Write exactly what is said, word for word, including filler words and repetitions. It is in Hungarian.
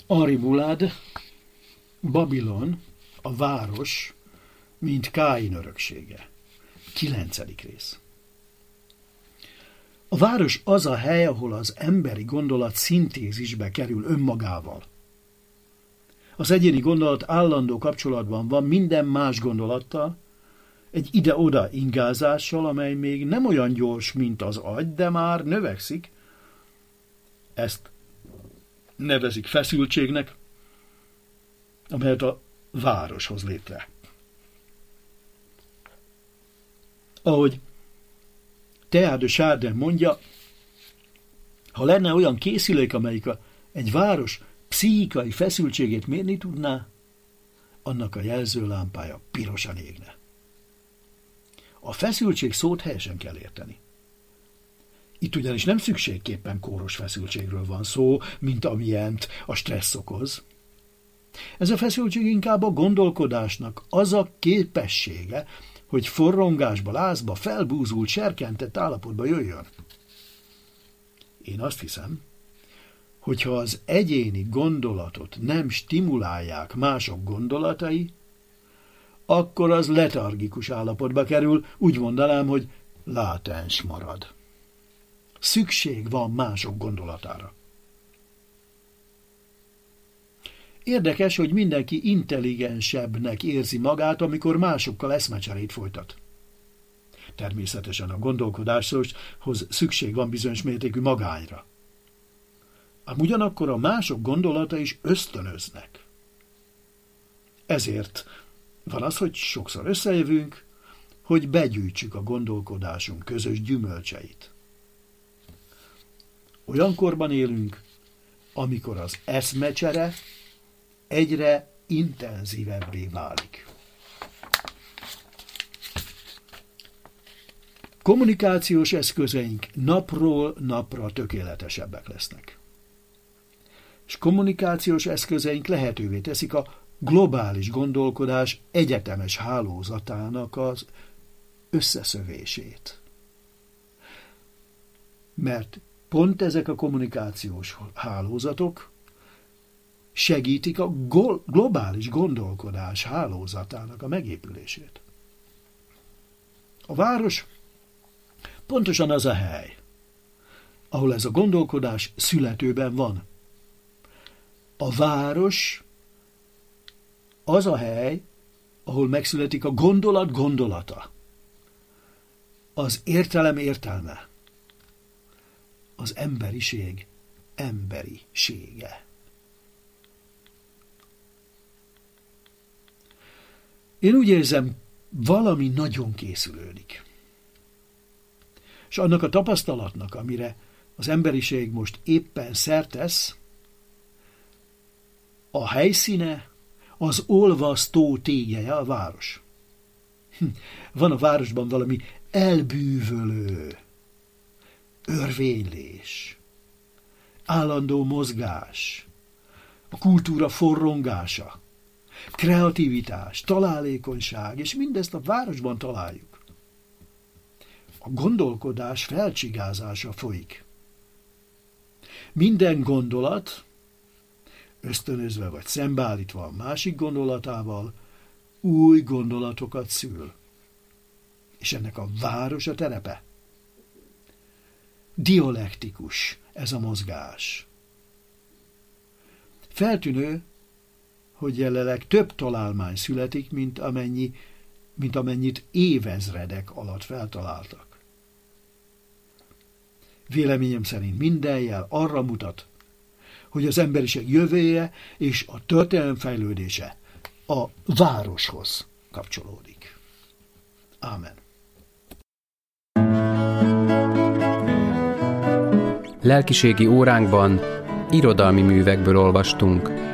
Henri Boulade, Babilon, a város, mint Káin öröksége. Kilencedik rész. A város az a hely, ahol az emberi gondolat szintézisbe kerül önmagával. Az egyéni gondolat állandó kapcsolatban van minden más gondolattal, egy ide-oda ingázással, amely még nem olyan gyors, mint az agy, de már növekszik. Ezt nevezik feszültségnek, amelyet a város hoz létre. Ahogy Teilhard de Chardin mondja, ha lenne olyan készülék, amelyik a, egy város pszichikai feszültségét mérni tudná, annak a jelzőlámpája pirosan égne. A feszültség szót helyesen kell érteni. Itt ugyanis nem szükségképpen kóros feszültségről van szó, mint amilyent a stressz okoz. Ez a feszültség inkább a gondolkodásnak az a képessége, hogy forrongásba, lázba, felbúzult, serkentett állapotba jöjjön. Én azt hiszem, hogyha az egyéni gondolatot nem stimulálják mások gondolatai, akkor az letargikus állapotba kerül, úgy mondanám, hogy látens marad. Szükség van mások gondolatára. Érdekes, hogy mindenki intelligensebbnek érzi magát, amikor másokkal eszmecserét folytat. Természetesen a gondolkodáshoz szükség van bizonyos mértékű magányra. Ám ugyanakkor a mások gondolata is ösztönöznek. Ezért van az, hogy sokszor összejövünk, hogy begyűjtsük a gondolkodásunk közös gyümölcseit. Olyan korban élünk, amikor az eszmecsere egyre intenzívebbé válik. Kommunikációs eszközeink napról napra tökéletesebbek lesznek. És kommunikációs eszközeink lehetővé teszik a globális gondolkodás egyetemes hálózatának az összeszövését. Mert pont ezek a kommunikációs hálózatok segítik a globális gondolkodás hálózatának a megépülését. A város pontosan az a hely, ahol ez a gondolkodás születőben van. A város az a hely, ahol megszületik a gondolat gondolata, az értelem értelme, az emberiség emberisége. Én úgy érzem, valami nagyon készülődik. És annak a tapasztalatnak, amire az emberiség most éppen szert tesz, a helyszíne, az olvasztó tégelyje a város. Van a városban valami elbűvölő, örvénylés, állandó mozgás, a kultúra forrongása, kreativitás, találékonyság, és mindezt a városban találjuk. A gondolkodás felcsigázása folyik. Minden gondolat, ösztönözve vagy szembeállítva a másik gondolatával, új gondolatokat szül. És ennek a város a terepe. Dialektikus ez a mozgás. Feltűnő, hogy jelenleg több találmány születik, mint, amennyi, mint amennyit évezredek alatt feltaláltak. Véleményem szerint minden jel arra mutat, hogy az emberiség jövője és a történelem fejlődése a városhoz kapcsolódik. Ámen. Lelkiségi óránkban irodalmi művekből olvastunk.